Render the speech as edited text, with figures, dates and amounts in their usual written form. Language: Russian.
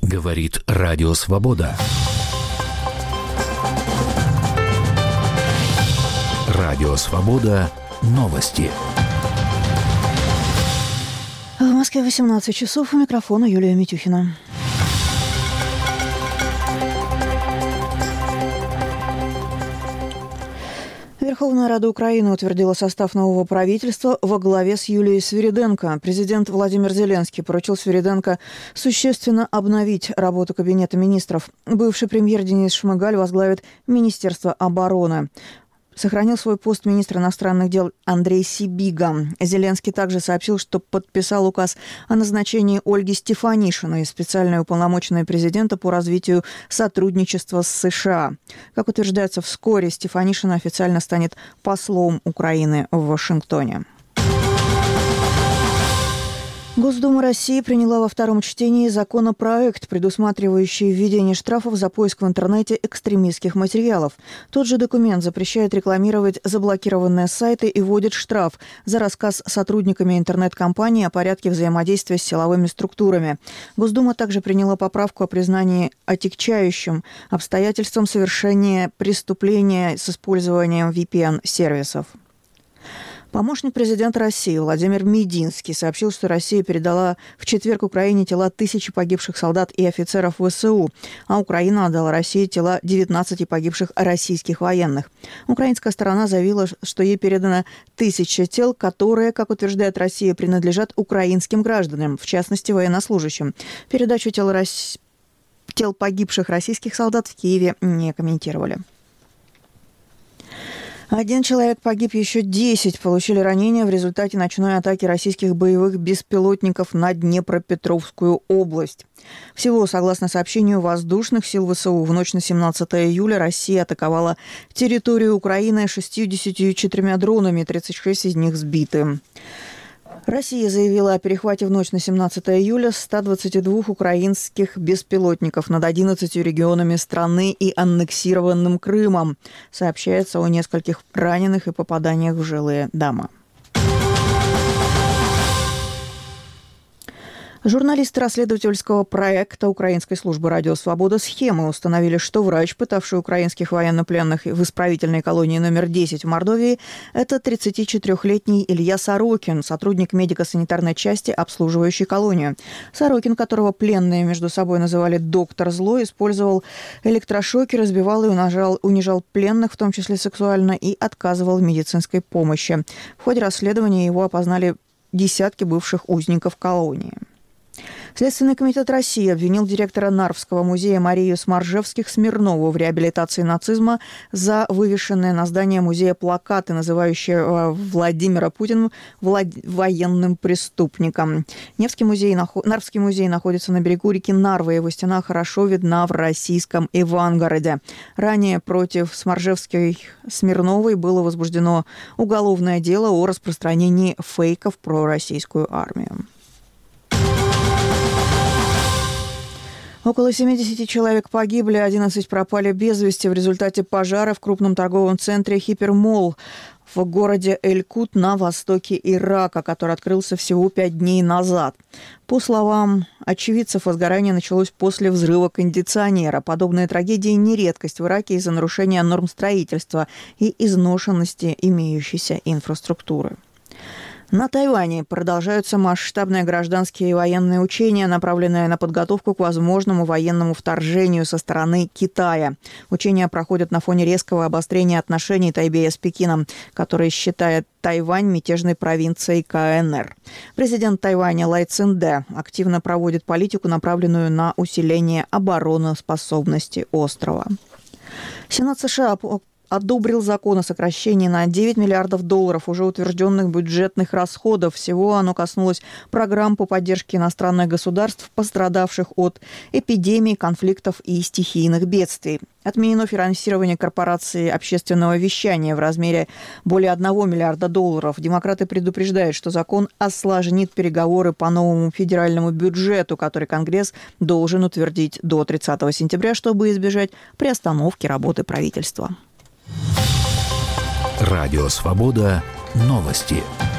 Говорит Радио Свобода. Радио Свобода. Новости. В Москве 18 часов. У микрофона Юлия Митюхина. Верховная Рада Украины утвердила состав нового правительства во главе с Юлией Свириденко. Президент Владимир Зеленский поручил Свириденко существенно обновить работу Кабинета министров. Бывший премьер Денис Шмыгаль возглавит Министерство обороны. Сохранил свой пост министра иностранных дел Андрей Сибига. Зеленский также сообщил, что подписал указ о назначении Ольги Стефанишиной, специальной уполномоченной президента по развитию сотрудничества с США. Как утверждается, вскоре Стефанишина официально станет послом Украины в Вашингтоне. Госдума России приняла во втором чтении законопроект, предусматривающий введение штрафов за поиск в интернете экстремистских материалов. Тот же документ запрещает рекламировать заблокированные сайты и вводит штраф за рассказ сотрудниками интернет-компании о порядке взаимодействия с силовыми структурами. Госдума также приняла поправку о признании отягчающим обстоятельством совершения преступления с использованием VPN-сервисов. Помощник президента России Владимир Мединский сообщил, что Россия передала в четверг Украине тела 1000 погибших солдат и офицеров ВСУ, а Украина отдала России тела 19 погибших российских военных. Украинская сторона заявила, что ей передано 1000 тел, которые, как утверждает Россия, принадлежат украинским гражданам, в частности, военнослужащим. Передачу тел погибших российских солдат в Киеве не комментировали. 1 человек погиб, еще 10 получили ранения в результате ночной атаки российских боевых беспилотников на Днепропетровскую область. Всего, согласно сообщению воздушных сил ВСУ, в ночь на 17 июля Россия атаковала территорию Украины 64 дронами, 36 из них сбиты. Россия заявила о перехвате в ночь на 17 июля 122 украинских беспилотников над 11 регионами страны и аннексированным Крымом. Сообщается о нескольких раненых и попаданиях в жилые дома. Журналисты расследовательского проекта Украинской службы «Радио Свобода» «Схемы» установили, что врач, пытавший украинских военнопленных в исправительной колонии номер 10 в Мордовии, это 34-летний Илья Сорокин, сотрудник медико-санитарной части, обслуживающей колонию. Сорокин, которого пленные между собой называли «доктор зло», использовал электрошоки, разбивал и унижал пленных, в том числе сексуально, и отказывал в медицинской помощи. В ходе расследования его опознали десятки бывших узников колонии. Следственный комитет России обвинил директора Нарвского музея Марию Смаржевских-Смирнову в реабилитации нацизма за вывешенные на здание музея плакаты, называющие Владимира Путина военным преступником. Нарвский музей находится на берегу реки Нарва, его стена хорошо видна в российском Ивангороде. Ранее против Смаржевской-Смирновой было возбуждено уголовное дело о распространении фейков про российскую армию. Около 70 человек погибли, 11 пропали без вести в результате пожара в крупном торговом центре «Хипермолл» в городе Эль-Кут на востоке Ирака, который открылся всего 5 дней назад. По словам очевидцев, возгорание началось после взрыва кондиционера. Подобные трагедии не редкость в Ираке из-за нарушения норм строительства и изношенности имеющейся инфраструктуры. На Тайване продолжаются масштабные гражданские и военные учения, направленные на подготовку к возможному военному вторжению со стороны Китая. Учения проходят на фоне резкого обострения отношений Тайбэя с Пекином, который считает Тайвань мятежной провинцией КНР. Президент Тайваня Лай Цзиньде активно проводит политику, направленную на усиление обороноспособности острова. Сенат США одобрил закон о сокращении на $9 миллиардов уже утвержденных бюджетных расходов. Всего оно коснулось программ по поддержке иностранных государств, пострадавших от эпидемий, конфликтов и стихийных бедствий. Отменено финансирование корпорации общественного вещания в размере более $1 миллиарда. Демократы предупреждают, что закон осложнит переговоры по новому федеральному бюджету, который Конгресс должен утвердить до 30 сентября, чтобы избежать приостановки работы правительства. Радио Свобода. Новости.